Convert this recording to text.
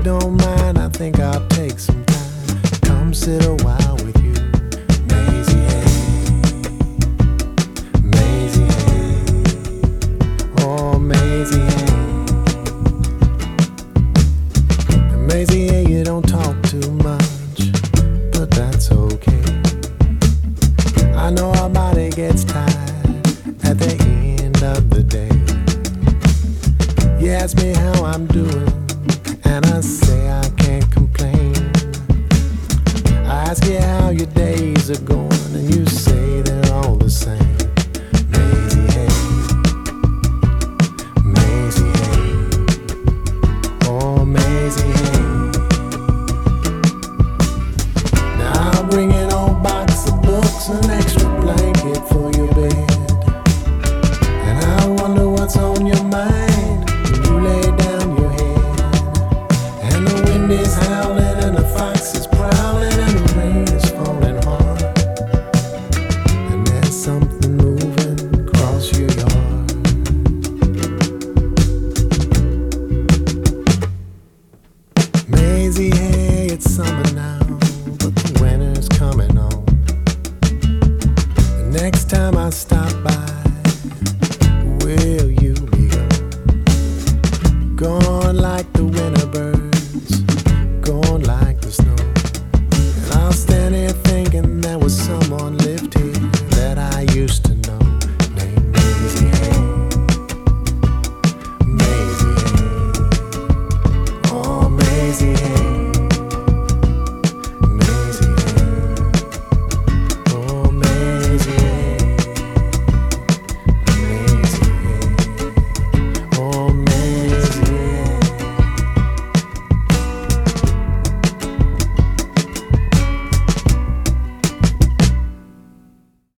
don't mind, I think I'll take some time. Come sit a while with you. Maisie, hey. Maisie, hey. Oh, Maisie, hey. Maisie, hey, you don't talk too much, but that's okay. I know our body gets tired at the end of the day. You ask me how I'm doing, and I say I can't complain. I ask you how your days are going, and you say they're all the same. Maisie, hey. Maisie, hey. Oh, Maisie, hey. Now I'll bring an old box of books, an extra blanket for your bed, and I wonder what's on your mind when you lay down your head. And the wind is howling and the fox is prowling and the rain is falling hard, and there's something moving across your yard. Maisie, hey, it's summer